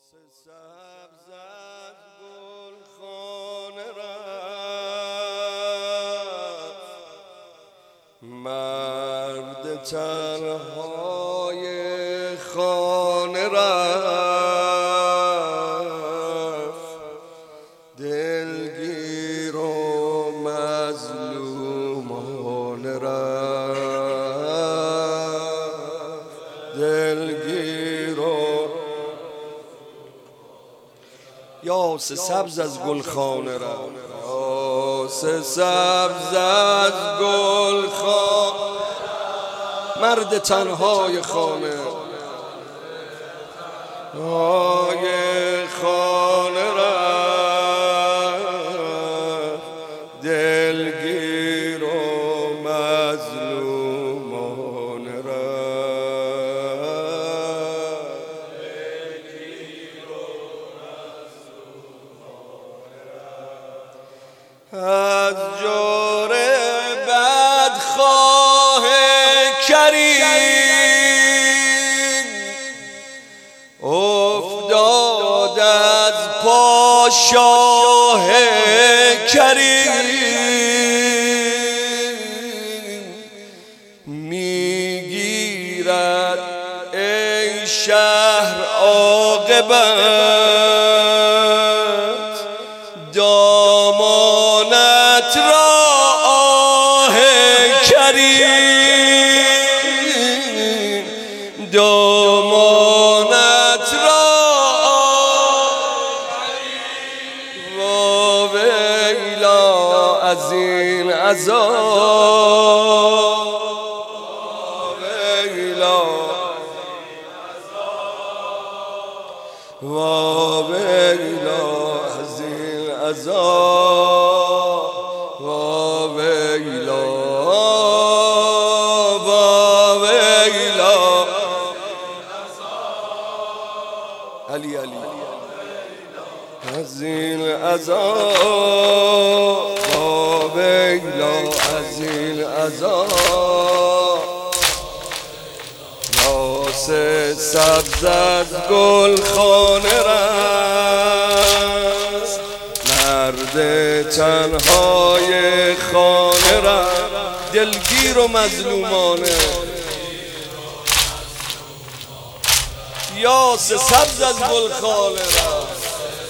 سبز از گلخانه رفت، مرد تنهای خانه رفت، دلگیر و مظلومانه رفت، دلگیر و یاس سبز از گلخانه رفت، یاس سبز از گلخانه، مرد تنهای خانه خانه رفت، دلگیر و مظلومانه رفت، از جور بدخواه کریم افتاد از پا شاه کریم، میگیرد ای شهر عاقبت، دامانت را آه کریم، دامانت را و ویلا از این عذاب، ویلا و ویلا از این عذاب، و ویلا و ویلا علی علی از این عذاب، و ویلا از این عذاب، یاس سبز از گلخانه رفت، مرد تنهای خانه رفت، دلگیر و مظلومانه، یاس سبز از گلخانه رفت،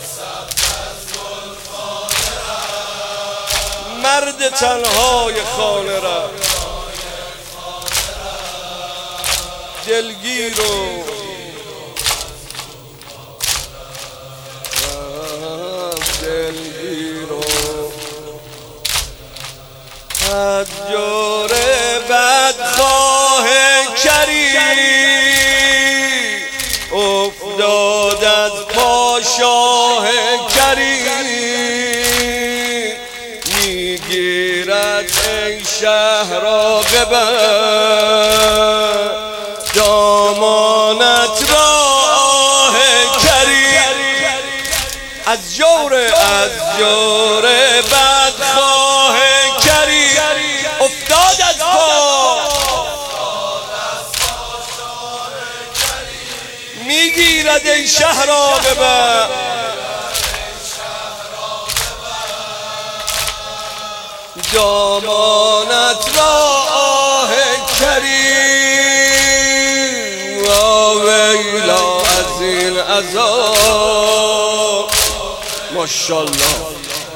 مرد تنهای خانه رفت، دلگیر و دلگیر و از جور بدخواه کریم افتاد از پا شاه کریم، میگیرد ای شهر عاقبت، دامانت را آه کریم، از جور بدخواه کریم افتاد از پا، میگیرد ای شهر عاقبت، دامانت را آه کریم، و ویلا از این عذاب، ماشاءالله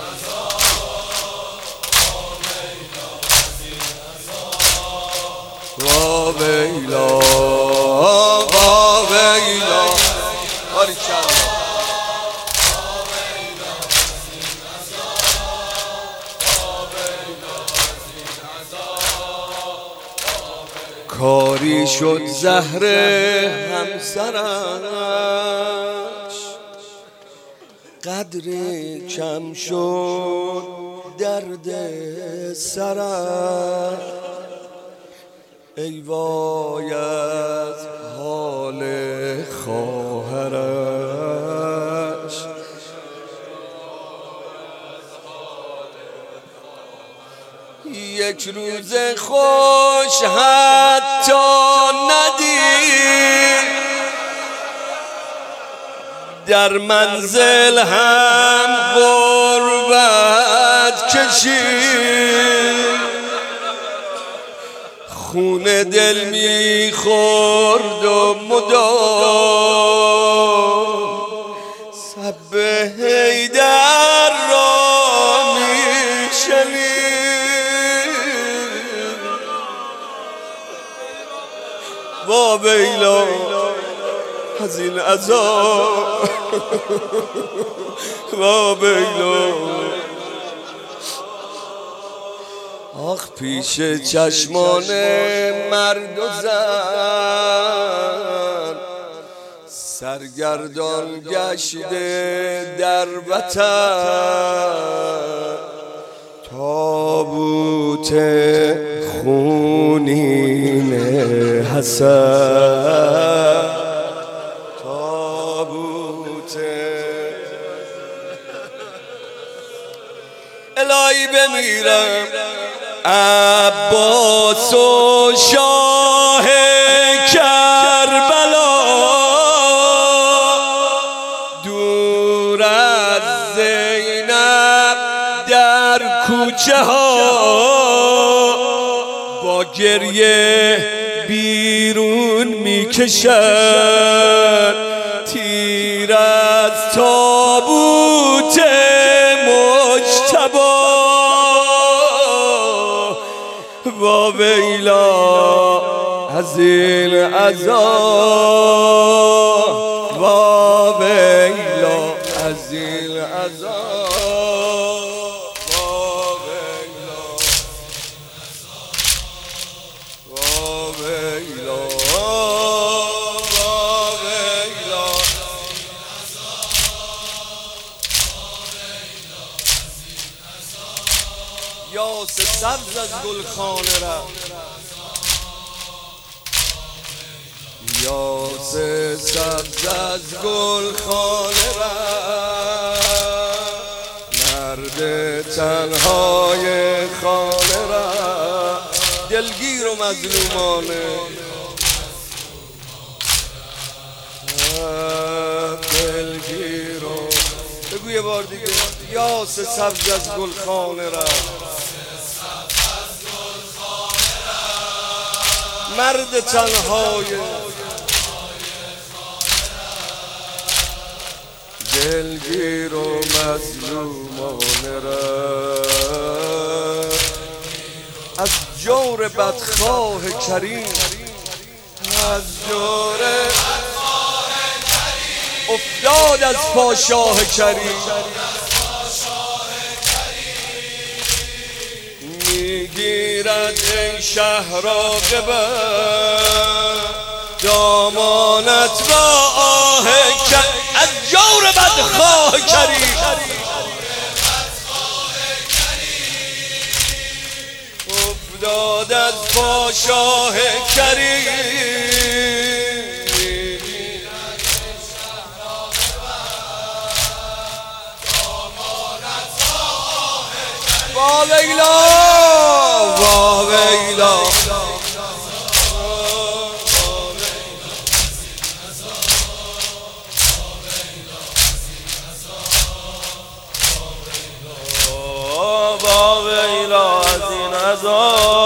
و ویلا و ویلا باریکالله. کاری شد زهر همسرش، قدر کم شد درد سرش، ای وای از حال خواهرش، یک روز خوش حتی ندید، در منزل هم غربت کشید، خون دل میخورد و مدام سب حیدر را میشنید. وا ویلا از این عذاب، وا ویلا. آخ پیش چشمان مرد و زن سرگردان گشته در وطن، تابوت خونین حسن، تابوت الهی بمیرم عباس و شاه کربلا، دور از زینب در کوچه ها با گریه بیرون میکشد، تیر از تابوت مجتبی. وا ویلا از این عذاب، وا ویلا از این عذاب، وا ویلا، وا ویلا، وا ویلا. یاس سبز از گلخانه رفت، یاس سبز از گلخانه رفت، مرد تنهای خانه رفت، دلگیر و مظلومانه، دلگیر و بگو یه بار دیگه. یاس سبز از گلخانه رفت، مرد تنهای دلگیر و مظلومانه رفت، از جور بدخواه کریم، از جور افتاد از پاشاه کریم، میگیرد این شهر عاقبت دامانت با آه کریم، از جور بدخواه کریم، افتاد از پاشاه کریم. وا ویلا، وا ویلا، وا ویلا از این عذاب.